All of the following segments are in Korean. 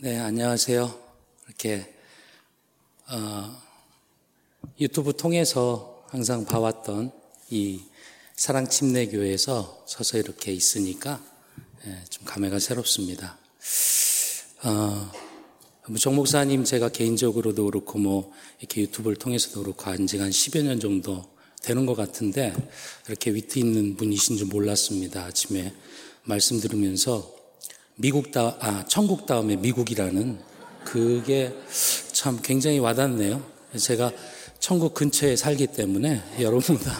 네, 안녕하세요. 이렇게 유튜브 통해서 항상 봐왔던 이 사랑침례교회에서 서서 이렇게 있으니까 좀 감회가 새롭습니다. 정 목사님 제가 개인적으로도 그렇고 이렇게 유튜브를 통해서도 그렇고 한 지가 한 10여 년 정도 되는 것 같은데 이렇게 위트 있는 분이신 줄 몰랐습니다. 아침에 말씀 들으면서 천국 다음에 미국이라는 그게 참 굉장히 와닿네요. 제가 천국 근처에 살기 때문에 여러분보다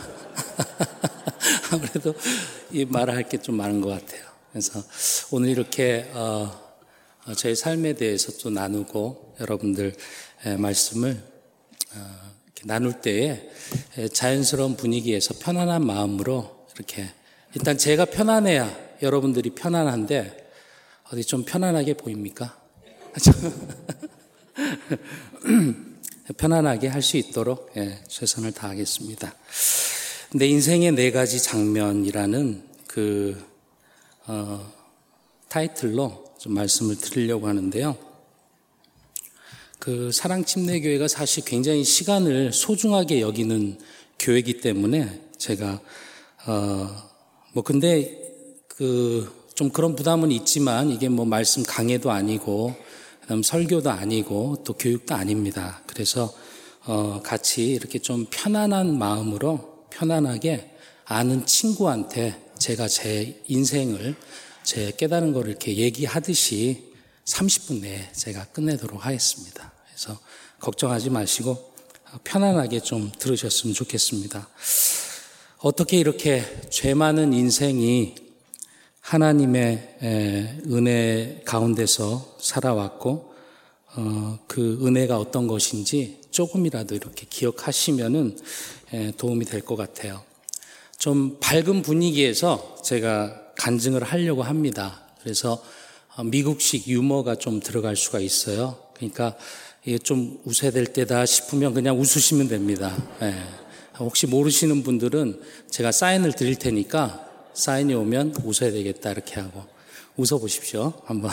아무래도 이 말을 할 게 좀 많은 것 같아요. 그래서 오늘 이렇게 저의 삶에 대해서 또 나누고 여러분들 말씀을 이렇게 나눌 때에 자연스러운 분위기에서 편안한 마음으로 이렇게 일단 제가 편안해야 여러분들이 편안한데 어디 좀 편안하게 보입니까? 편안하게 할 수 있도록 최선을 다하겠습니다. 내 인생의 4가지 장면이라는 타이틀로 좀 말씀을 드리려고 하는데요. 사랑침례교회가 사실 굉장히 시간을 소중하게 여기는 교회이기 때문에 제가 근데 좀 그런 부담은 있지만 이게 말씀 강해도 아니고 그다음 설교도 아니고 또 교육도 아닙니다. 그래서 같이 이렇게 좀 편안한 마음으로 편안하게 아는 친구한테 제가 제 인생을 제 깨달은 걸 이렇게 얘기하듯이 30분 내에 제가 끝내도록 하겠습니다. 그래서 걱정하지 마시고 편안하게 좀 들으셨으면 좋겠습니다. 어떻게 이렇게 죄 많은 인생이 하나님의 은혜 가운데서 살아왔고 그 은혜가 어떤 것인지 조금이라도 이렇게 기억하시면은 도움이 될 것 같아요. 좀 밝은 분위기에서 제가 간증을 하려고 합니다. 그래서 미국식 유머가 좀 들어갈 수가 있어요. 그러니까 이게 좀 웃어야 될 때다 싶으면 그냥 웃으시면 됩니다. 혹시 모르시는 분들은 제가 사인을 드릴 테니까 사인이 오면 웃어야 되겠다 이렇게 하고 웃어보십시오. 한번.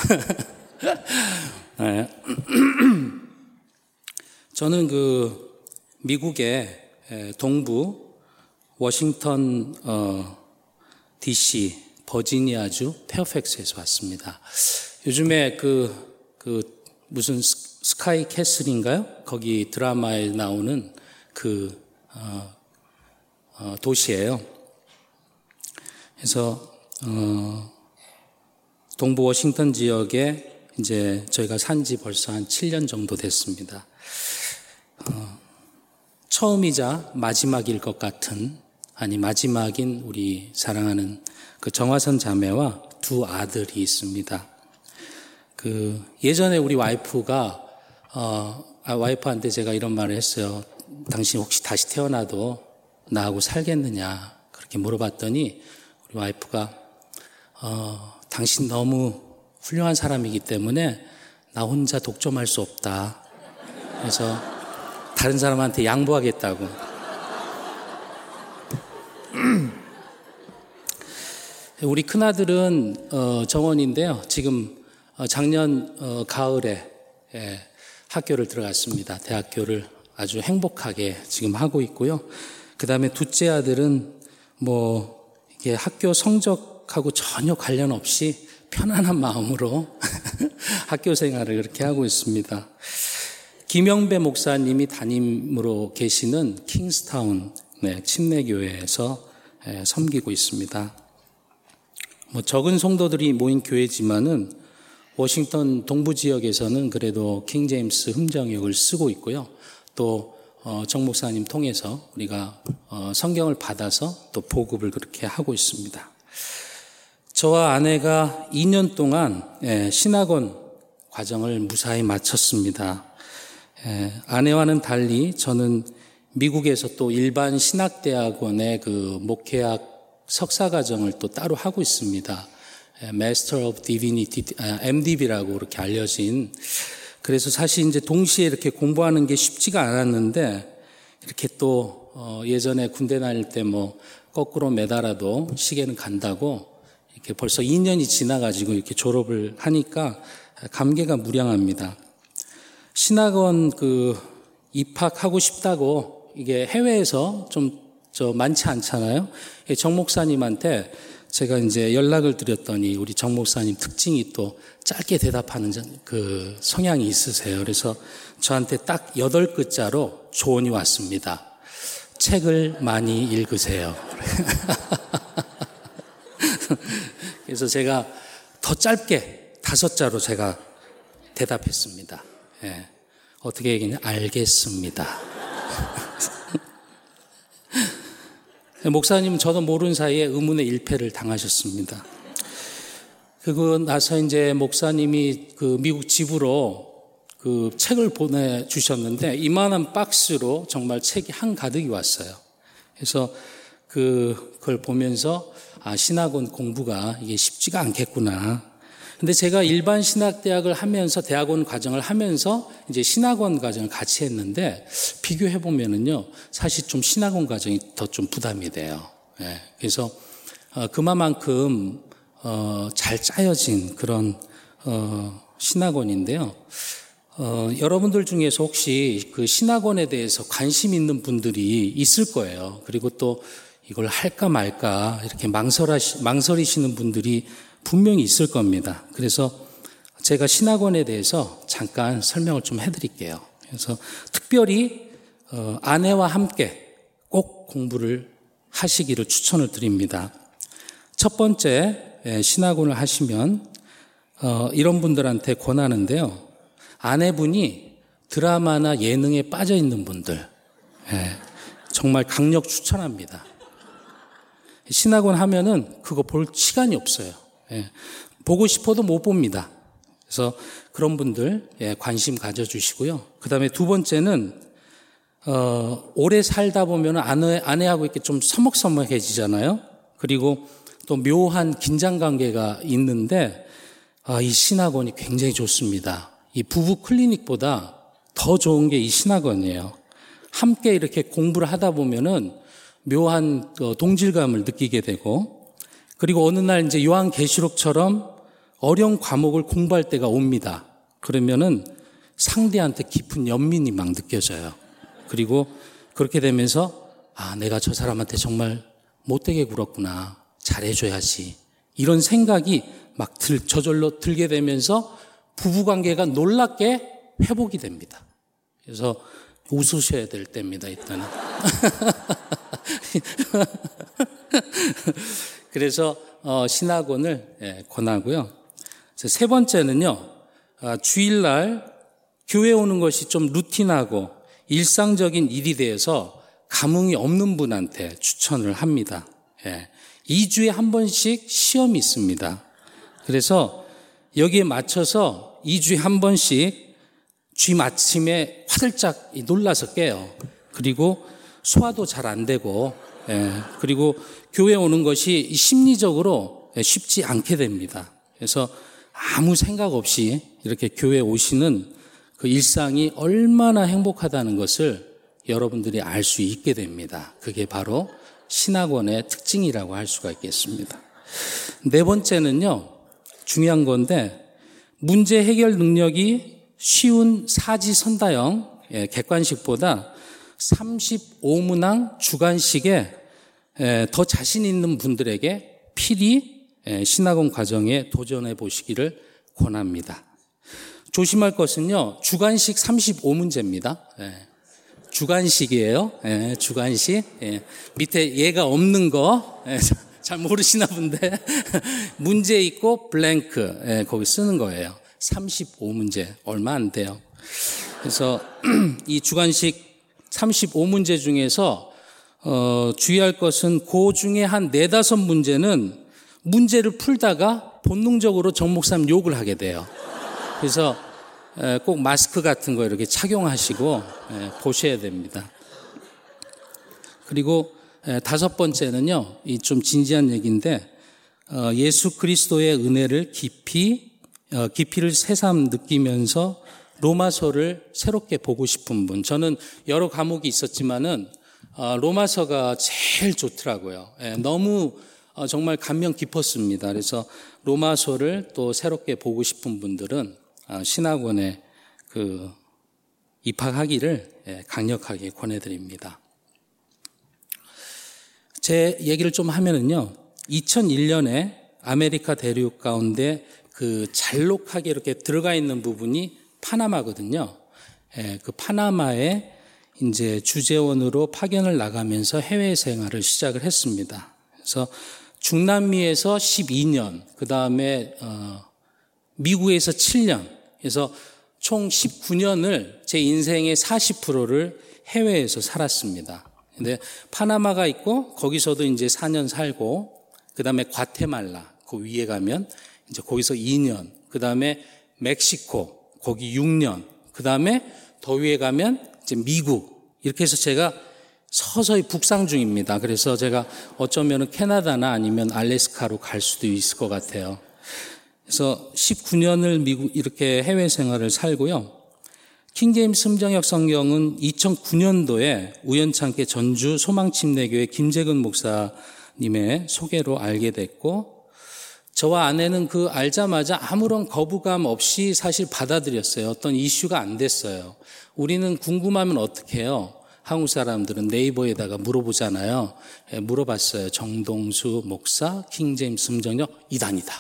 저는 미국의 동부 워싱턴 DC 버지니아주 페어팩스에서 왔습니다. 요즘에 무슨 스카이 캐슬인가요? 거기 드라마에 나오는 도시예요. 그래서 동부 워싱턴 지역에 이제 저희가 산지 벌써 한 7년 정도 됐습니다. 처음이자 마지막일 것 같은 마지막인 우리 사랑하는 정화선 자매와 2 아들이 있습니다. 예전에 우리 와이프가 와이프한테 제가 이런 말을 했어요. 당신 혹시 다시 태어나도 나하고 살겠느냐 그렇게 물어봤더니 우리 와이프가 당신 너무 훌륭한 사람이기 때문에 나 혼자 독점할 수 없다. 그래서 다른 사람한테 양보하겠다고. 우리 큰아들은 정원인데요. 지금 작년 가을에 학교를 들어갔습니다. 대학교를 아주 행복하게 지금 하고 있고요. 그 다음에 둘째 아들은 이게 학교 성적하고 전혀 관련 없이 편안한 마음으로 학교 생활을 그렇게 하고 있습니다. 김영배 목사님이 담임으로 계시는 킹스타운 침례교회에서 섬기고 있습니다. 적은 성도들이 모인 교회지만은 워싱턴 동부 지역에서는 그래도 킹 제임스 흠정역을 쓰고 있고요. 또 정 목사님 통해서 우리가 성경을 받아서 또 보급을 그렇게 하고 있습니다. 저와 아내가 2년 동안 신학원 과정을 무사히 마쳤습니다. 아내와는 달리 저는 미국에서 또 일반 신학대학원의 목회학 석사과정을 또 따로 하고 있습니다. Master of Divinity, MDB라고 그렇게 알려진. 그래서 사실 이제 동시에 이렇게 공부하는 게 쉽지가 않았는데 이렇게 또 예전에 군대 다닐 때 거꾸로 매달아도 시계는 간다고 이렇게 벌써 2년이 지나가지고 이렇게 졸업을 하니까 감개가 무량합니다. 신학원 입학하고 싶다고 이게 해외에서 많지 않잖아요. 정 목사님한테 제가 이제 연락을 드렸더니 우리 정 목사님 특징이 또 짧게 대답하는 성향이 있으세요. 그래서 저한테 딱 8글자로 조언이 왔습니다. 책을 많이 읽으세요. 그래서 제가 더 짧게 5자로 제가 대답했습니다. 예. 어떻게 얘기냐? 알겠습니다. 목사님은 저도 모르는 사이에 의문의 일패를 당하셨습니다. 그러고 나서 이제 목사님이 미국 집으로 책을 보내주셨는데 이만한 박스로 정말 책이 한가득이 왔어요. 그래서 그걸 보면서 신학원 공부가 이게 쉽지가 않겠구나. 근데 제가 일반 신학대학을 하면서 대학원 과정을 하면서 이제 신학원 과정을 같이 했는데 비교해 보면은요 사실 좀 신학원 과정이 더 좀 부담이 돼요. 예. 그래서 그만큼 잘 짜여진 그런 신학원인데요. 여러분들 중에서 혹시 그 신학원에 대해서 관심 있는 분들이 있을 거예요. 그리고 또 이걸 할까 말까 이렇게 망설이시는 분들이 분명히 있을 겁니다. 그래서 제가 신학원에 대해서 잠깐 설명을 좀 해드릴게요. 그래서 특별히 아내와 함께 꼭 공부를 하시기를 추천을 드립니다. 첫 번째 신학원을 하시면 이런 분들한테 권하는데요. 아내분이 드라마나 예능에 빠져 있는 분들 정말 강력 추천합니다. 신학원 하면은 그거 볼 시간이 없어요. 보고 싶어도 못 봅니다. 그래서 그런 분들 관심 가져주시고요. 그 다음에 두 번째는 오래 살다 보면 아내하고 이렇게 좀 서먹서먹해지잖아요. 그리고 또 묘한 긴장관계가 있는데 이 신학원이 굉장히 좋습니다. 이 부부 클리닉보다 더 좋은 게 이 신학원이에요. 함께 이렇게 공부를 하다 보면은 묘한 동질감을 느끼게 되고, 그리고 어느 날 이제 요한계시록처럼 어려운 과목을 공부할 때가 옵니다. 그러면은 상대한테 깊은 연민이 막 느껴져요. 그리고 그렇게 되면서 내가 저 사람한테 정말 못되게 굴었구나. 잘해줘야지. 이런 생각이 막 저절로 들게 되면서 부부관계가 놀랍게 회복이 됩니다. 그래서 웃으셔야 될 때입니다, 이때는. 그래서 신학원을 권하고요. 세 번째는요, 주일날 교회 오는 것이 좀 루틴하고 일상적인 일이 되어서 감흥이 없는 분한테 추천을 합니다. 2주에 한 번씩 시험이 있습니다. 그래서 여기에 맞춰서 2주에 한 번씩 쥐 아침에 화들짝 놀라서 깨요. 그리고 소화도 잘 안 되고, 그리고 교회 오는 것이 심리적으로 쉽지 않게 됩니다. 그래서 아무 생각 없이 이렇게 교회 오시는 그 일상이 얼마나 행복하다는 것을 여러분들이 알 수 있게 됩니다. 그게 바로 신학원의 특징이라고 할 수가 있겠습니다. 네 번째는요, 중요한 건데, 문제 해결 능력이 쉬운 사지선다형 객관식보다 35문항 주관식에 더 자신 있는 분들에게 필히 신학원 과정에 도전해 보시기를 권합니다. 조심할 것은요, 주관식 35문제입니다. 주관식이에요. 주관식. 밑에 얘가 없는 거 잘 모르시나 본데 문제 있고 블랭크 거기 쓰는 거예요. 35문제 얼마 안 돼요. 그래서 이 주관식 35문제 중에서 주의할 것은 그 중에 한 4-5문제는 문제를 풀다가 본능적으로 정 목사님 욕을 하게 돼요. 그래서 꼭 마스크 같은 거 이렇게 착용하시고 보셔야 됩니다. 그리고 5번째는요, 이 좀 진지한 얘기인데, 예수 그리스도의 은혜를 깊이를 새삼 느끼면서 로마서를 새롭게 보고 싶은 분. 저는 여러 과목이 있었지만은 로마서가 제일 좋더라고요. 너무 정말 감명 깊었습니다. 그래서 로마서를 또 새롭게 보고 싶은 분들은 신학원에 입학하기를 강력하게 권해드립니다. 제 얘기를 좀 하면은요, 2001년에 아메리카 대륙 가운데 잘록하게 이렇게 들어가 있는 부분이 파나마거든요. 그 파나마에 이제 주재원으로 파견을 나가면서 해외 생활을 시작을 했습니다. 그래서 중남미에서 12년, 그 다음에 미국에서 7년, 그래서 총 19년을 제 인생의 40%를 해외에서 살았습니다. 근데 파나마가 있고 거기서도 이제 4년 살고, 그 다음에 과테말라 그 위에 가면 이제 거기서 2년, 그 다음에 멕시코 거기 6년, 그 다음에 더 위에 가면 이제 미국, 이렇게 해서 제가 서서히 북상 중입니다. 그래서 제가 어쩌면 캐나다나 아니면 알래스카로 갈 수도 있을 것 같아요. 그래서 19년을 미국 이렇게 해외 생활을 살고요. 킹제임스 성경역 성경은 2009년도에 우연찮게 전주 소망침례교회 김재근 목사님의 소개로 알게 됐고, 저와 아내는 알자마자 아무런 거부감 없이 사실 받아들였어요. 어떤 이슈가 안 됐어요. 우리는 궁금하면 어떻게 해요? 한국 사람들은 네이버에다가 물어보잖아요. 물어봤어요. 정동수 목사, 킹제임스 성경역 이단이다.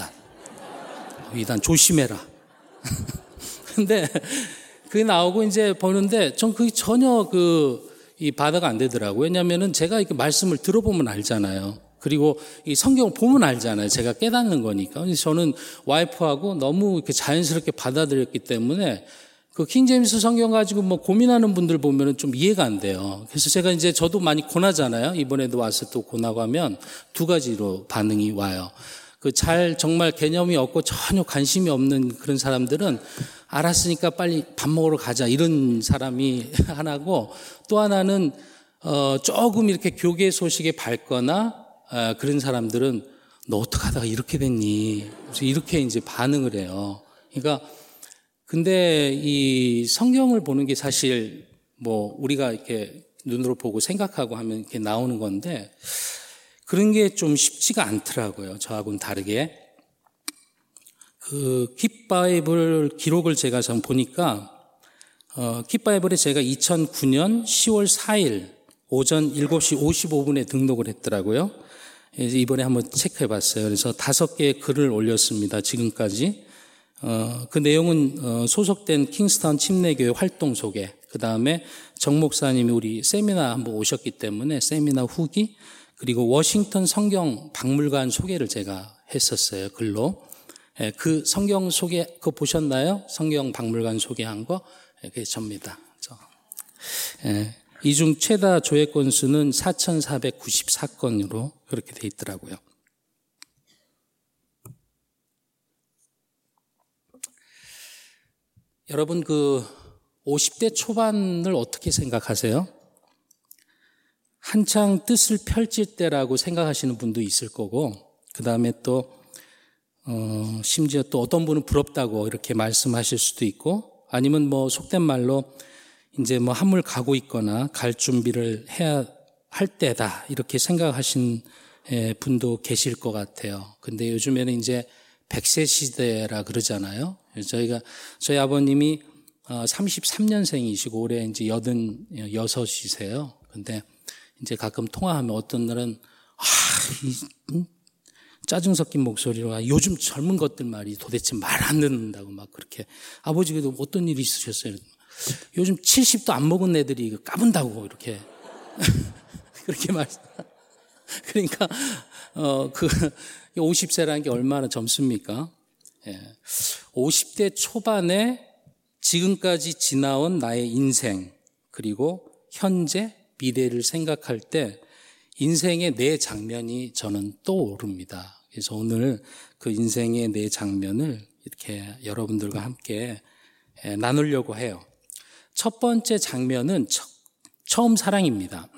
이단 조심해라. 근데 그게 나오고 이제 보는데 전 그게 전혀 이 바다가 안 되더라고요. 왜냐면은 제가 이렇게 말씀을 들어보면 알잖아요. 그리고 이 성경을 보면 알잖아요. 제가 깨닫는 거니까. 그래서 저는 와이프하고 너무 이렇게 자연스럽게 받아들였기 때문에 킹제임스 성경 가지고 고민하는 분들 보면은 좀 이해가 안 돼요. 그래서 제가 이제 저도 많이 고나잖아요. 이번에도 와서 또 고나고 하면 두 가지로 반응이 와요. 정말 개념이 없고 전혀 관심이 없는 그런 사람들은 알았으니까 빨리 밥 먹으러 가자, 이런 사람이 하나고, 또 하나는 조금 이렇게 교계 소식에 밝거나 그런 사람들은 너 어떻게 하다가 이렇게 됐니? 그래서 이렇게 이제 반응을 해요. 그러니까 근데 이 성경을 보는 게 사실 우리가 이렇게 눈으로 보고 생각하고 하면 이렇게 나오는 건데, 그런 게 좀 쉽지가 않더라고요. 저하고는 다르게. 킵바이블 기록을 제가 좀 보니까, 킵바이블에 제가 2009년 10월 4일 오전 7시 55분에 등록을 했더라고요. 이번에 한번 체크해 봤어요. 그래서 5개의 글을 올렸습니다. 지금까지. 그 내용은 소속된 킹스타운 침례교회 활동 소개, 그 다음에 정 목사님이 우리 세미나 한번 오셨기 때문에 세미나 후기, 그리고 워싱턴 성경 박물관 소개를 제가 했었어요. 글로. 그 성경 소개, 그거 보셨나요? 성경 박물관 소개한 거? 그게 접니다. 이 중 최다 조회 건수는 4,494건으로 그렇게 돼 있더라고요. 여러분 50대 초반을 어떻게 생각하세요? 한창 뜻을 펼칠 때라고 생각하시는 분도 있을 거고, 그 다음에 또 심지어 또 어떤 분은 부럽다고 이렇게 말씀하실 수도 있고, 아니면 속된 말로 이제 한물 가고 있거나 갈 준비를 해야 할 때다, 이렇게 생각하신 분도 계실 것 같아요. 근데 요즘에는 이제 100세 시대라 그러잖아요. 저희 아버님이 33년생이시고 올해 이제 86이세요. 근데 이제 가끔 통화하면 어떤 날은 짜증 섞인 목소리로 요즘 젊은 것들 말이 도대체 말 안 듣는다고 막 그렇게, 아버지께도 어떤 일이 있으셨어요? 요즘 70도 안 먹은 애들이 까분다고 이렇게 그렇게 말씀. 그러니까 50세라는 게 얼마나 젊습니까? 50대 초반에 지금까지 지나온 나의 인생, 그리고 현재, 미래를 생각할 때 인생의 4장면이 저는 떠오릅니다. 그래서 오늘 그 인생의 4장면을 이렇게 여러분들과 함께 나누려고 해요. 첫 번째 장면은 처음 사랑입니다.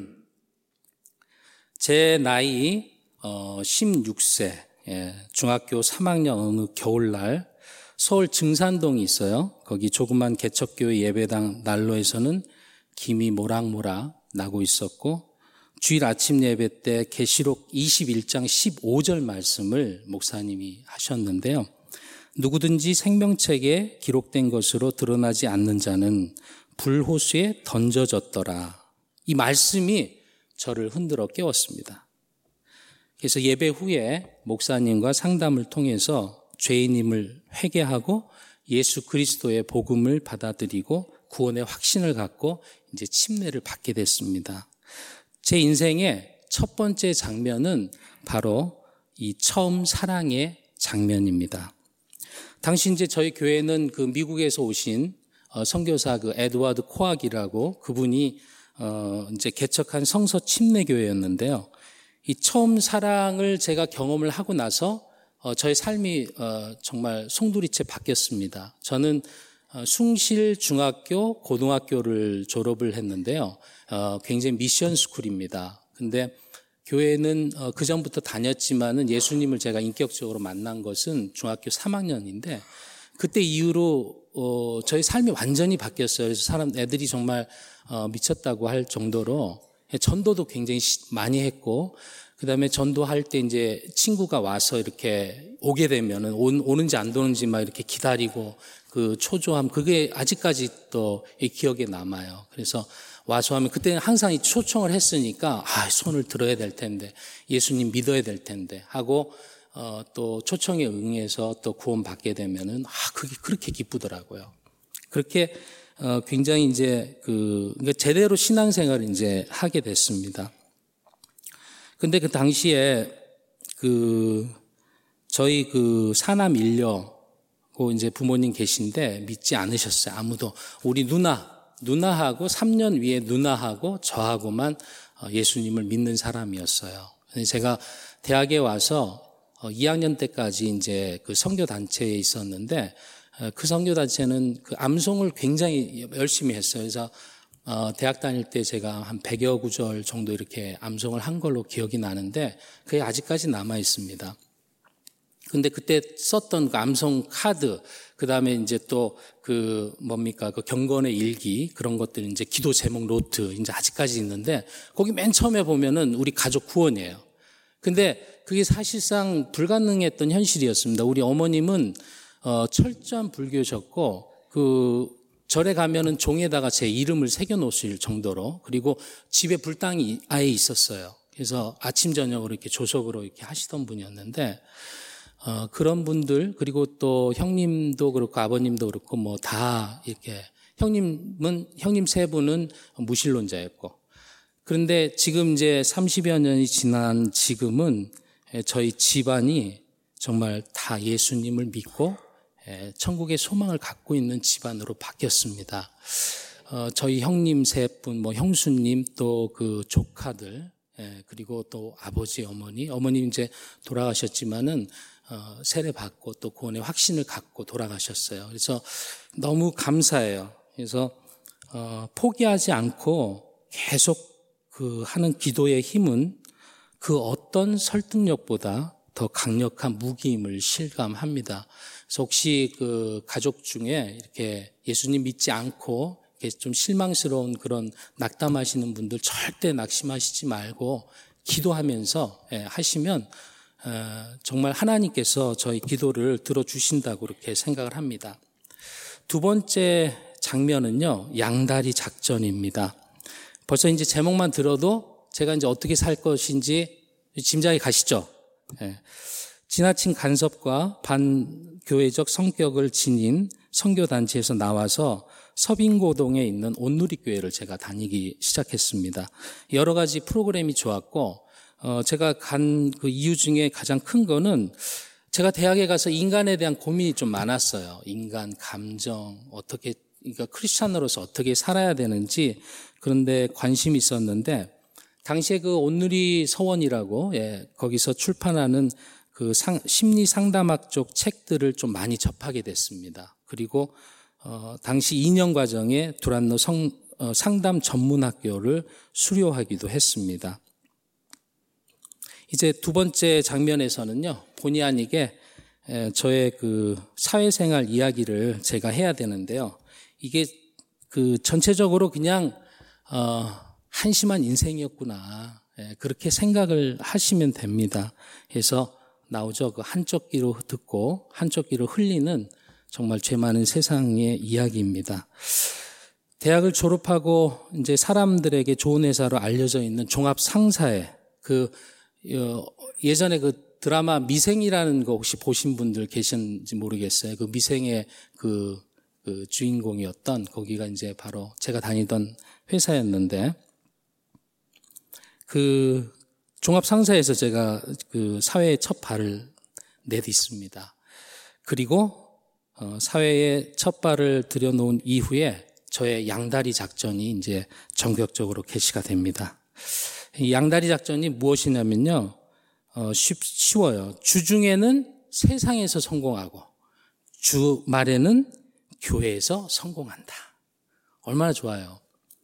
제 나이 16세, 중학교 3학년 어느 겨울날 서울 증산동이 있어요. 거기 조그만 개척교회 예배당 난로에서는 김이 모락모락 나고 있었고, 주일 아침 예배 때 계시록 21장 15절 말씀을 목사님이 하셨는데요. 누구든지 생명책에 기록된 것으로 드러나지 않는 자는 불호수에 던져졌더라. 이 말씀이 저를 흔들어 깨웠습니다. 그래서 예배 후에 목사님과 상담을 통해서 죄인임을 회개하고 예수 그리스도의 복음을 받아들이고 구원의 확신을 갖고 이제 침례를 받게 됐습니다. 제 인생의 첫 번째 장면은 바로 이 처음 사랑의 장면입니다. 당시 이제 저희 교회는 그 미국에서 오신 선교사 그 에드워드 코악이라고 그분이 이제 개척한 성서 침례교회였는데요. 이 처음 사랑을 제가 경험을 하고 나서 저의 삶이 정말 송두리째 바뀌었습니다. 저는 숭실 중학교, 고등학교를 졸업을 했는데요. 굉장히 미션 스쿨입니다. 근데 교회는 그 전부터 다녔지만은 예수님을 제가 인격적으로 만난 것은 중학교 3학년인데 그때 이후로 저희 삶이 완전히 바뀌었어요. 그래서 애들이 정말 미쳤다고 할 정도로 전도도 굉장히 많이 했고 그다음에 전도할 때 이제 친구가 와서 이렇게 오게 되면은 오는지 안 오는지 막 이렇게 기다리고 그 초조함 그게 아직까지 또 기억에 남아요. 그래서 와서 하면 그때는 항상 이 초청을 했으니까 손을 들어야 될 텐데 예수님 믿어야 될 텐데 하고 또 초청에 응해서 또 구원 받게 되면은 그게 그렇게 기쁘더라고요. 그렇게 굉장히 이제 그러니까 제대로 신앙생활을 이제 하게 됐습니다. 근데 그 당시에 저희 사남 일녀고 이제 부모님 계신데 믿지 않으셨어요. 아무도. 우리 누나하고 3년 위에 누나하고 저하고만 예수님을 믿는 사람이었어요. 제가 대학에 와서 2학년 때까지 이제 그 선교단체에 있었는데 그 선교단체는 그 암송을 굉장히 열심히 했어요. 그래서 대학 다닐 때 제가 한 100여 구절 정도 이렇게 암송을 한 걸로 기억이 나는데 그게 아직까지 남아 있습니다. 근데 그때 썼던 그 암송 카드, 그 다음에 이제 또 그 경건의 일기, 그런 것들 이제 기도 제목 노트, 이제 아직까지 있는데 거기 맨 처음에 보면은 우리 가족 구원이에요. 근데 그게 사실상 불가능했던 현실이었습니다. 우리 어머님은 철저한 불교셨고 절에 가면은 종에다가 제 이름을 새겨 놓으실 정도로 그리고 집에 불당이 아예 있었어요. 그래서 아침 저녁으로 이렇게 조석으로 이렇게 하시던 분이었는데 그런 분들 그리고 또 형님도 그렇고 아버님도 그렇고 뭐 다 이렇게 형님 세 분은 무신론자였고 그런데 지금 이제 30여 년이 지난 지금은 저희 집안이 정말 다 예수님을 믿고 천국의 소망을 갖고 있는 집안으로 바뀌었습니다. 저희 형님 세 분, 형수님 또 그 조카들, 그리고 또 아버지, 어머님 이제 돌아가셨지만은 세례 받고 또 구원의 확신을 갖고 돌아가셨어요. 그래서 너무 감사해요. 그래서 포기하지 않고 계속 하는 기도의 힘은 그 어떤 설득력보다 더 강력한 무기임을 실감합니다. 그래서 혹시 그 가족 중에 이렇게 예수님 믿지 않고 이렇게 좀 실망스러운 그런 낙담하시는 분들 절대 낙심하시지 말고 기도하면서 하시면 정말 하나님께서 저희 기도를 들어주신다고 그렇게 생각을 합니다. 두 번째 장면은요, 양다리 작전입니다. 벌써 이제 제목만 들어도 제가 이제 어떻게 살 것인지 짐작이 가시죠? 지나친 간섭과 반교회적 성격을 지닌 선교단체에서 나와서 서빙고동에 있는 온누리교회를 제가 다니기 시작했습니다. 여러 가지 프로그램이 좋았고 제가 간 그 이유 중에 가장 큰 거는 제가 대학에 가서 인간에 대한 고민이 좀 많았어요. 인간, 감정, 그러니까 크리스찬으로서 어떻게 살아야 되는지 그런데 관심이 있었는데 당시에 그 온누리 서원이라고 거기서 출판하는 그 심리 상담학 쪽 책들을 좀 많이 접하게 됐습니다. 그리고 당시 2년 과정에 두란노 상담 전문학교를 수료하기도 했습니다. 이제 두 번째 장면에서는요, 본의 아니게 저의 그 사회생활 이야기를 제가 해야 되는데요. 이게 그 전체적으로 그냥 한심한 인생이었구나. 그렇게 생각을 하시면 됩니다. 그래서 나오죠. 그 한쪽 귀로 듣고 한쪽 귀로 흘리는 정말 죄 많은 세상의 이야기입니다. 대학을 졸업하고 이제 사람들에게 좋은 회사로 알려져 있는 종합 상사에 예전에 그 드라마 미생이라는 거 혹시 보신 분들 계신지 모르겠어요. 그 미생의 그 주인공이었던 거기가 이제 바로 제가 다니던 회사였는데 그 종합 상사에서 제가 그 사회에 첫 발을 내딛습니다. 그리고 사회에 첫 발을 들여놓은 이후에 저의 양다리 작전이 이제 전격적으로 개시가 됩니다. 이 양다리 작전이 무엇이냐면요. 쉬워요. 주중에는 세상에서 성공하고 주말에는 교회에서 성공한다. 얼마나 좋아요.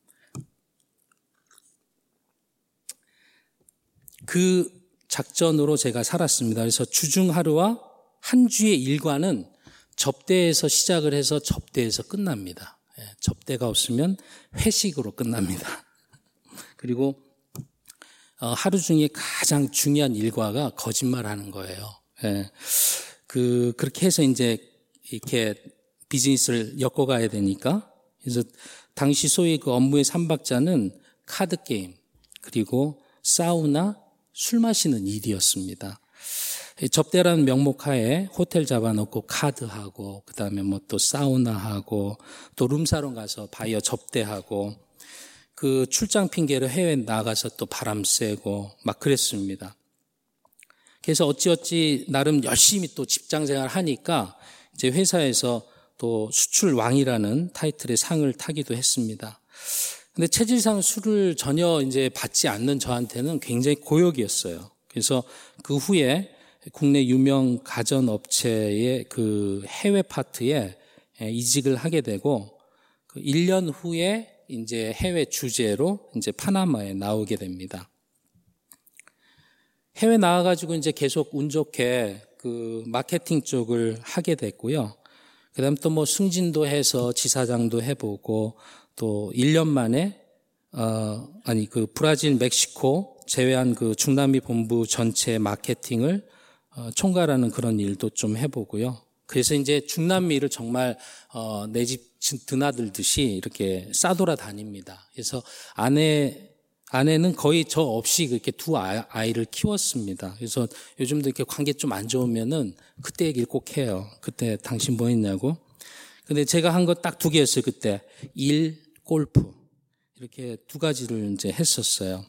그 작전으로 제가 살았습니다. 그래서 주중 하루와 한 주의 일과는 접대에서 시작을 해서 접대에서 끝납니다. 접대가 없으면 회식으로 끝납니다. 그리고 하루 중에 가장 중요한 일과가 거짓말하는 거예요. 그렇게 해서 이제 이렇게 비즈니스를 엮어가야 되니까. 그래서 당시 소위 그 업무의 삼박자는 카드 게임 그리고 사우나, 술 마시는 일이었습니다. 접대라는 명목하에 호텔 잡아놓고 카드하고 그다음에 뭐 또 사우나하고 또 룸사롱 가서 바이어 접대하고 그 출장 핑계로 해외 나가서 또 바람 쐬고 막 그랬습니다. 그래서 어찌어찌 나름 열심히 또 직장 생활 하니까 이제 회사에서 또 수출 왕이라는 타이틀의 상을 타기도 했습니다. 근데 체질상 술을 전혀 이제 받지 않는 저한테는 굉장히 고역이었어요. 그래서 그 후에 국내 유명 가전업체의 그 해외 파트에 이직을 하게 되고 그 1년 후에 이제 해외 주재로 이제 파나마에 나오게 됩니다. 해외 나와가지고 이제 계속 운 좋게 그 마케팅 쪽을 하게 됐고요. 그 다음 또 뭐 승진도 해서 지사장도 해보고 또 1년 만에, 그 브라질, 멕시코 제외한 그 중남미 본부 전체 마케팅을 총괄하는 그런 일도 좀 해보고요. 그래서 이제 중남미를 정말 내 집 드나들듯이 이렇게 싸돌아 다닙니다. 그래서 아내는 거의 저 없이 그렇게 두 아이를 키웠습니다. 그래서 요즘도 이렇게 관계 좀 안 좋으면은 그때 얘기를 꼭 해요. 그때 당신 뭐 했냐고. 근데 제가 한 거 딱 두 개였어요. 그때 일, 골프 이렇게 두 가지를 이제 했었어요.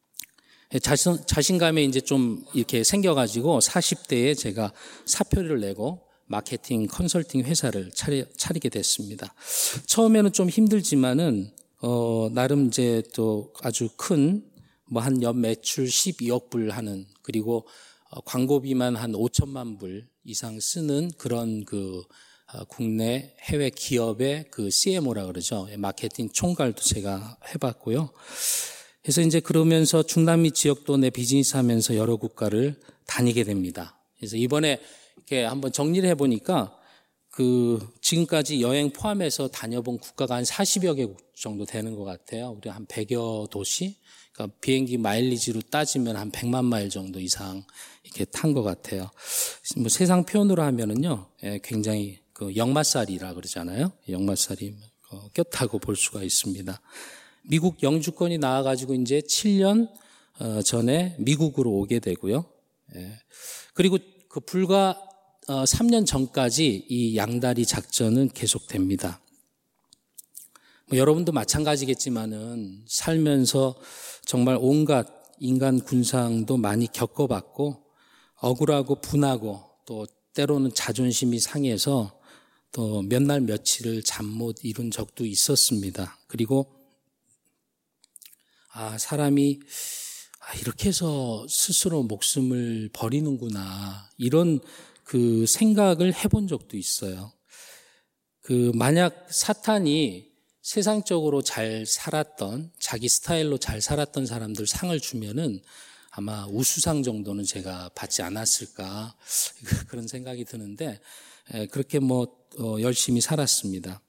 자신감이 이제 좀 이렇게 생겨가지고 40대에 제가 사표를 내고 마케팅 컨설팅 회사를 차리게 됐습니다. 처음에는 좀 힘들지만은 나름 이제 또 아주 큰 뭐 한 연 매출 12억 불 하는 그리고 광고비만 한 5천만 불 이상 쓰는 그런 그 국내 해외 기업의 그 CMO라 그러죠. 마케팅 총괄도 제가 해봤고요. 그래서 이제 그러면서 중남미 지역도 내 비즈니스 하면서 여러 국가를 다니게 됩니다. 그래서 이번에 이렇게 한번 정리를 해보니까 그 지금까지 여행 포함해서 다녀본 국가가 한 40여 개국 정도 되는 것 같아요. 우리 한 100여 도시. 그러니까 비행기 마일리지로 따지면 한 100만 마일 정도 이상 이렇게 탄 것 같아요. 뭐 세상 표현으로 하면은요, 굉장히 그 역마살이라 그러잖아요. 역마살이 꼈다고 볼 수가 있습니다. 미국 영주권이 나와가지고 이제 7년 전에 미국으로 오게 되고요. 그리고 그 불과 3년 전까지 이 양다리 작전은 계속됩니다. 뭐 여러분도 마찬가지겠지만은 살면서 정말 온갖 인간 군상도 많이 겪어봤고 억울하고 분하고 또 때로는 자존심이 상해서 또 몇 날 며칠을 잠 못 이룬 적도 있었습니다. 그리고 사람이 이렇게 해서 스스로 목숨을 버리는구나 이런 그 생각을 해본 적도 있어요. 만약 사탄이 세상적으로 잘 살았던 자기 스타일로 잘 살았던 사람들 상을 주면은 아마 우수상 정도는 제가 받지 않았을까 그런 생각이 드는데 그렇게 열심히 살았습니다.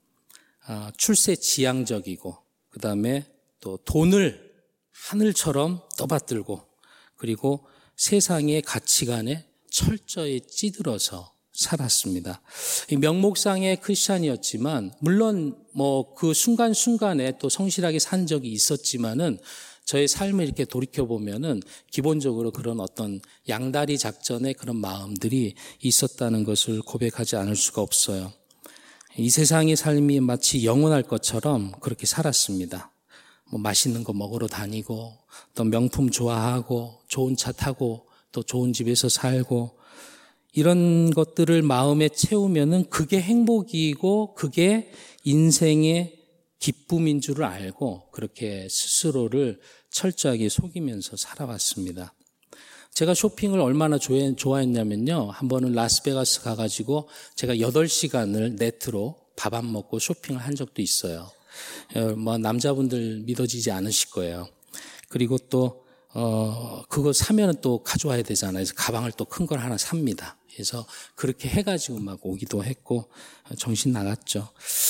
출세지향적이고 그다음에 또 돈을 하늘처럼 떠받들고 그리고 세상의 가치관에 철저히 찌들어서 살았습니다. 명목상의 크리스찬이었지만 물론 뭐 그 순간순간에 또 성실하게 산 적이 있었지만은 저의 삶을 이렇게 돌이켜보면은 기본적으로 그런 어떤 양다리 작전의 그런 마음들이 있었다는 것을 고백하지 않을 수가 없어요. 이 세상의 삶이 마치 영원할 것처럼 그렇게 살았습니다. 뭐 맛있는 거 먹으러 다니고 또 명품 좋아하고 좋은 차 타고 또 좋은 집에서 살고 이런 것들을 마음에 채우면은 그게 행복이고 그게 인생의 기쁨인 줄을 알고 그렇게 스스로를 철저하게 속이면서 살아왔습니다. 제가 쇼핑을 얼마나 좋아했냐면요. 한 번은 라스베가스 가가지고 제가 8시간을 네트로 밥 안 먹고 쇼핑을 한 적도 있어요. 뭐 남자분들 믿어지지 않으실 거예요. 그리고 또 그거 사면은 또 가져와야 되잖아요. 그래서 가방을 또 큰 걸 하나 삽니다. 그래서 그렇게 해가지고 막 오기도 했고 정신 나갔죠.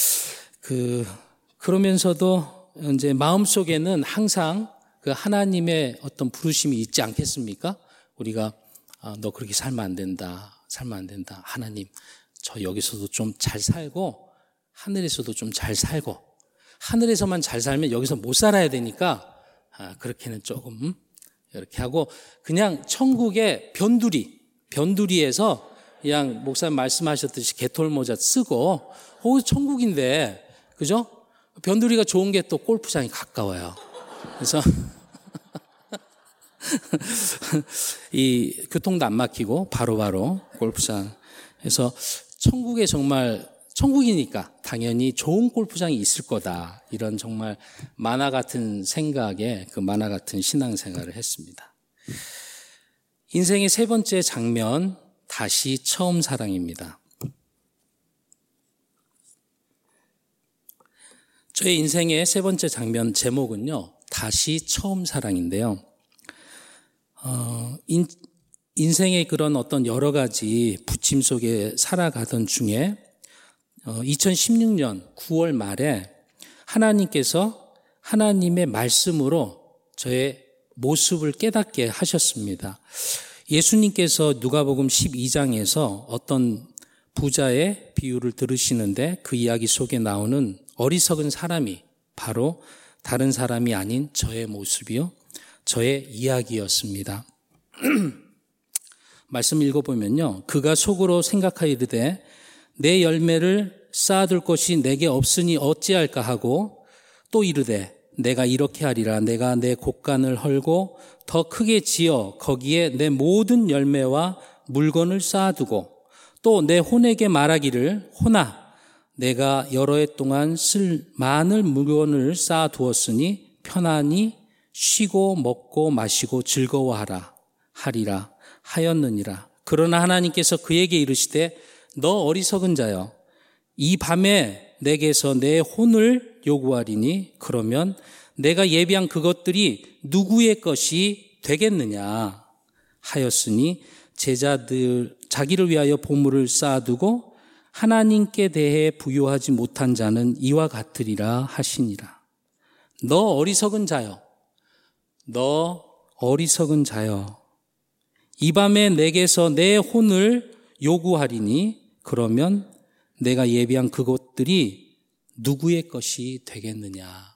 그러면서도 이제 마음속에는 항상 그 하나님의 어떤 부르심이 있지 않겠습니까? 우리가 너 그렇게 살면 안 된다. 하나님, 저 여기서도 좀 잘 살고 하늘에서도 좀 잘 살고 하늘에서만 잘 살면 여기서 못 살아야 되니까 그렇게는 조금 이렇게 하고 그냥 천국의 변두리에서 그냥 목사님 말씀하셨듯이 개털모자 쓰고 천국인데 그죠? 변두리가 좋은 게 또 골프장이 가까워요. 그래서 이 교통도 안 막히고 바로바로 골프장. 그래서 천국에 정말 천국이니까 당연히 좋은 골프장이 있을 거다. 이런 정말 만화 같은 생각에 그 만화 같은 신앙생활을 했습니다. 인생의 세 번째 장면, 다시 처음 사랑입니다. 저의 인생의 세 번째 장면 제목은요, 다시 처음 사랑인데요. 인생의 그런 어떤 여러 가지 부침 속에 살아가던 중에 2016년 9월 말에 하나님께서 하나님의 말씀으로 저의 모습을 깨닫게 하셨습니다. 예수님께서 누가복음 12장에서 어떤 부자의 비유를 들으시는데 그 이야기 속에 나오는 어리석은 사람이 바로 다른 사람이 아닌 저의 모습이요, 저의 이야기였습니다. 말씀 읽어보면요, 그가 속으로 생각하이르되 내 열매를 쌓아둘 것이 내게 없으니 어찌할까 하고 또 이르되 내가 이렇게 하리라. 내가 내 곡간을 헐고 더 크게 지어 거기에 내 모든 열매와 물건을 쌓아두고 또 내 혼에게 말하기를 혼아 내가 여러 해 동안 쓸 많은 물건을 쌓아두었으니 편안히 쉬고 먹고 마시고 즐거워하라 하리라 하였느니라. 그러나 하나님께서 그에게 이르시되 너 어리석은 자여 이 밤에 내게서 내 혼을 요구하리니 그러면 내가 예비한 그것들이 누구의 것이 되겠느냐 하였으니 제자들 자기를 위하여 보물을 쌓아두고 하나님께 대해 부요하지 못한 자는 이와 같으리라 하시니라. 너 어리석은 자여, 너 어리석은 자여 이 밤에 내게서 내 혼을 요구하리니 그러면 내가 예비한 그것들이 누구의 것이 되겠느냐.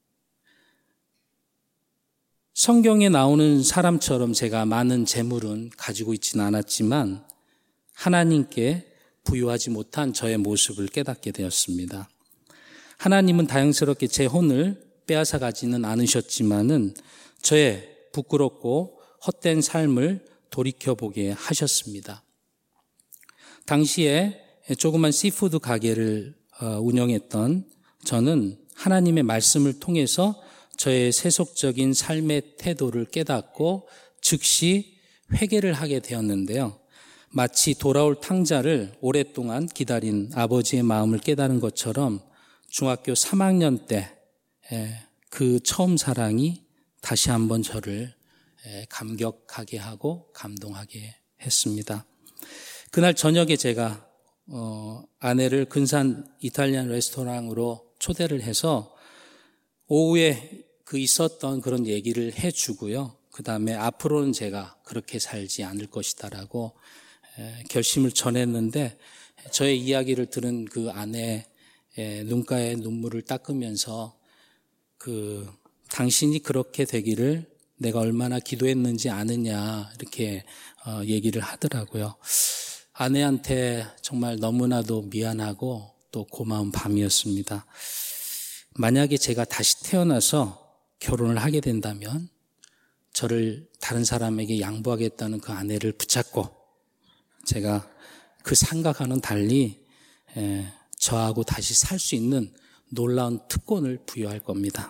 성경에 나오는 사람처럼 제가 많은 재물은 가지고 있지는 않았지만 하나님께 부유하지 못한 저의 모습을 깨닫게 되었습니다. 하나님은 다행스럽게 제 혼을 빼앗아 가지는 않으셨지만은 저의 부끄럽고 헛된 삶을 돌이켜보게 하셨습니다. 당시에 조그만 시푸드 가게를 운영했던 저는 하나님의 말씀을 통해서 저의 세속적인 삶의 태도를 깨닫고 즉시 회개를 하게 되었는데요. 마치 돌아올 탕자를 오랫동안 기다린 아버지의 마음을 깨달은 것처럼 중학교 3학년 때 그 처음 사랑이 다시 한번 저를 감격하게 하고 감동하게 했습니다. 그날 저녁에 제가 아내를 근산 이탈리안 레스토랑으로 초대를 해서 오후에 그 있었던 그런 얘기를 해주고요. 그 다음에 앞으로는 제가 그렇게 살지 않을 것이다라고 결심을 전했는데, 저의 이야기를 들은 그 아내 눈가에 눈물을 닦으면서 당신이 그렇게 되기를 내가 얼마나 기도했는지 아느냐, 이렇게 얘기를 하더라고요. 아내한테 정말 너무나도 미안하고 또 고마운 밤이었습니다. 만약에 제가 다시 태어나서 결혼을 하게 된다면 저를 다른 사람에게 양보하겠다는 그 아내를 붙잡고 제가 그 생각과는 달리 저하고 다시 살 수 있는 놀라운 특권을 부여할 겁니다.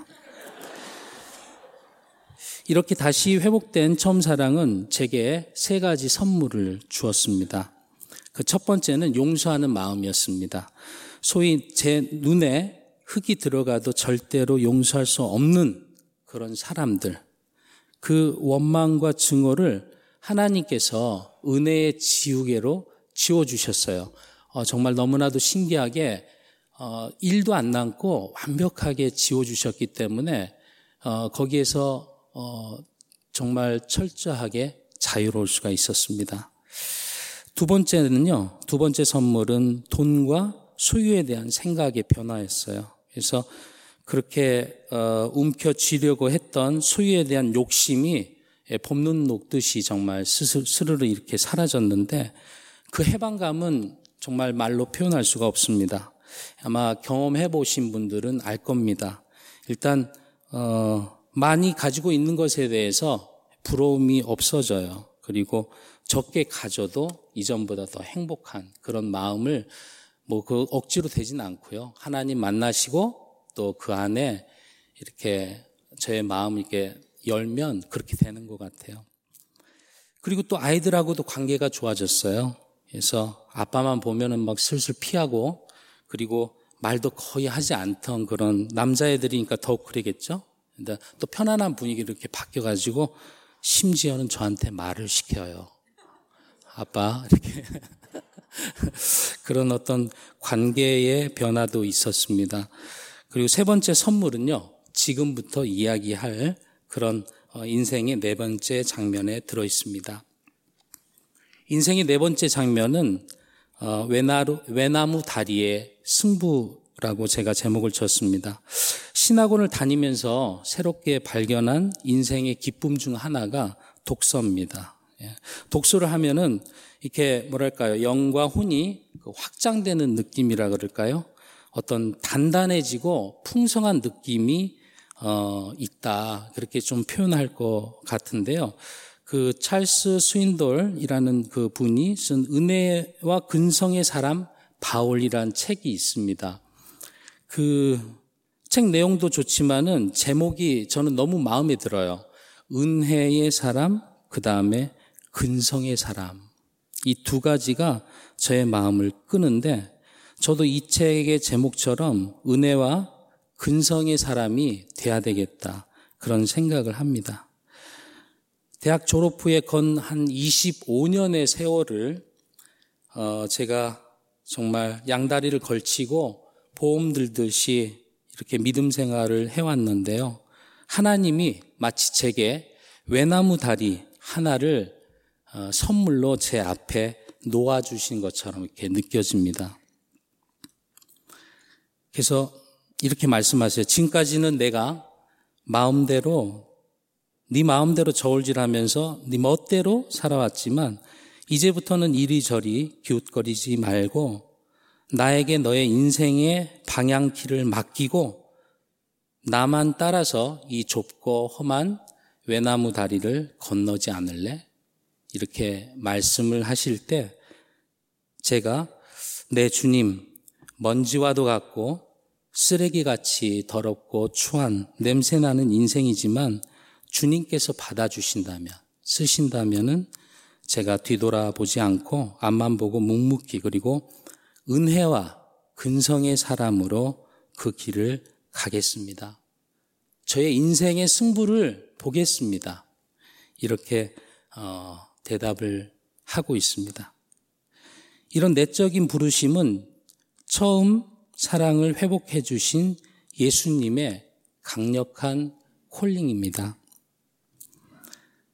이렇게 다시 회복된 처음 사랑은 제게 3가지 선물을 주었습니다. 그 첫 번째는 용서하는 마음이었습니다. 소위 제 눈에 흙이 들어가도 절대로 용서할 수 없는 그런 사람들, 그 원망과 증오를 하나님께서 은혜의 지우개로 지워주셨어요. 정말 너무나도 신기하게 일도 안 남고 완벽하게 지워주셨기 때문에 거기에서 정말 철저하게 자유로울 수가 있었습니다. 두 번째 선물은 돈과 소유에 대한 생각의 변화였어요. 그래서 그렇게 움켜쥐려고 했던 소유에 대한 욕심이 봄눈 녹듯이 정말 스르르 이렇게 사라졌는데, 그 해방감은 정말 말로 표현할 수가 없습니다. 아마 경험해 보신 분들은 알 겁니다. 일단 많이 가지고 있는 것에 대해서 부러움이 없어져요. 그리고 적게 가져도 이전보다 더 행복한 그런 마음을 억지로 되진 않고요. 하나님 만나시고 또 그 안에 이렇게 저의 마음을 이렇게 열면 그렇게 되는 것 같아요. 그리고 또 아이들하고도 관계가 좋아졌어요. 그래서 아빠만 보면은 막 슬슬 피하고, 그리고 말도 거의 하지 않던 그런 남자애들이니까 더욱 그러겠죠. 근데 또 편안한 분위기로 이렇게 바뀌어가지고 심지어는 저한테 말을 시켜요. 아빠, 이렇게. 그런 어떤 관계의 변화도 있었습니다. 그리고 3번째 선물은요, 지금부터 이야기할 그런 인생의 4번째 장면에 들어 있습니다. 인생의 4번째 장면은 외나무 다리의 승부라고 제가 제목을 줬습니다. 신학원을 다니면서 새롭게 발견한 인생의 기쁨 중 하나가 독서입니다. 독서를 하면은 이렇게 영과 혼이 확장되는 느낌이라 그럴까요? 어떤 단단해지고 풍성한 느낌이 있다, 그렇게 좀 표현할 것 같은데요. 그 찰스 스윈돌이라는 그 분이 쓴 은혜와 근성의 사람 바울이라는 책이 있습니다. 그 책 내용도 좋지만은 제목이 저는 너무 마음에 들어요. 은혜의 사람, 그 다음에 근성의 사람. 이 2가지가 저의 마음을 끄는데, 저도 이 책의 제목처럼 은혜와 근성의 사람이 돼야 되겠다, 그런 생각을 합니다. 대학 졸업 후에 건 한 25년의 세월을 제가 정말 양다리를 걸치고 보험 들듯이 이렇게 믿음 생활을 해왔는데요. 하나님이 마치 제게 외나무 다리 하나를 선물로 제 앞에 놓아주신 것처럼 이렇게 느껴집니다. 그래서 이렇게 말씀하세요. 지금까지는 내가 네 마음대로 저울질하면서 네 멋대로 살아왔지만, 이제부터는 이리저리 기웃거리지 말고 나에게 너의 인생의 방향키를 맡기고 나만 따라서 이 좁고 험한 외나무 다리를 건너지 않을래? 이렇게 말씀을 하실 때 제가 내 주님, 먼지와도 같고 쓰레기같이 더럽고 추한 냄새나는 인생이지만 주님께서 받아주신다면, 쓰신다면은 제가 뒤돌아보지 않고 앞만 보고 묵묵히, 그리고 은혜와 근성의 사람으로 그 길을 가겠습니다. 저의 인생의 승부를 보겠습니다. 이렇게 대답을 하고 있습니다. 이런 내적인 부르심은 처음 사랑을 회복해 주신 예수님의 강력한 콜링입니다.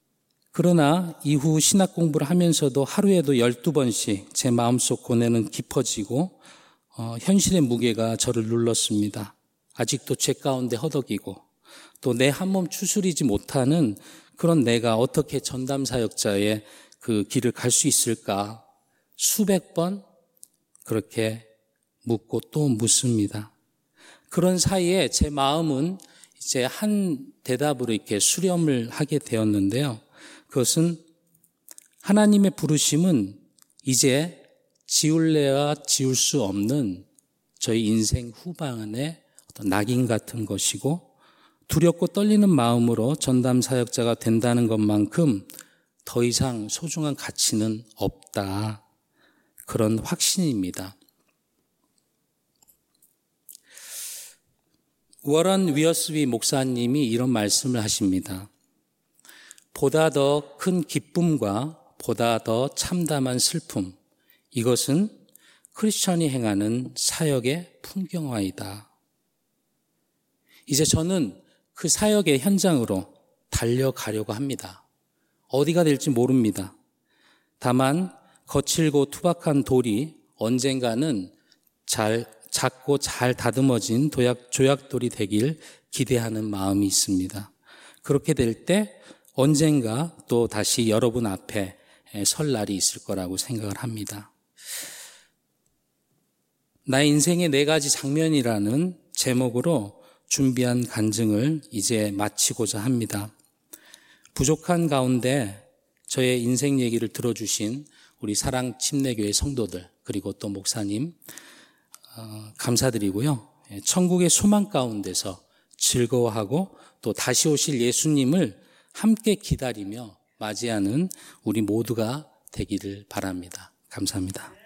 그러나 이후 신학 공부를 하면서도 하루에도 12번씩 제 마음속 고뇌는 깊어지고 현실의 무게가 저를 눌렀습니다. 아직도 죄 가운데 허덕이고 또 내 한 몸 추스리지 못하는 그런 내가 어떻게 전담사역자의 그 길을 갈 수 있을까 수백 번 그렇게 묻고 또 묻습니다. 그런 사이에 제 마음은 이제 한 대답으로 이렇게 수렴을 하게 되었는데요. 그것은 하나님의 부르심은 이제 지울래야 지울 수 없는 저희 인생 후반의 어떤 낙인 같은 것이고 두렵고 떨리는 마음으로 전담 사역자가 된다는 것만큼 더 이상 소중한 가치는 없다. 그런 확신입니다. 워런 위어스비 목사님이 이런 말씀을 하십니다. 보다 더 큰 기쁨과 보다 더 참담한 슬픔, 이것은 크리스천이 행하는 사역의 풍경화이다. 이제 저는 그 사역의 현장으로 달려가려고 합니다. 어디가 될지 모릅니다. 다만 거칠고 투박한 돌이 언젠가는 작고 잘 다듬어진 조약돌이 되길 기대하는 마음이 있습니다. 그렇게 될 때 언젠가 또 다시 여러분 앞에 설 날이 있을 거라고 생각을 합니다. 나의 인생의 4가지 장면이라는 제목으로 준비한 간증을 이제 마치고자 합니다. 부족한 가운데 저의 인생 얘기를 들어주신 우리 사랑 침례교회 성도들 그리고 또 목사님 감사드리고요. 천국의 소망 가운데서 즐거워하고 또 다시 오실 예수님을 함께 기다리며 맞이하는 우리 모두가 되기를 바랍니다. 감사합니다.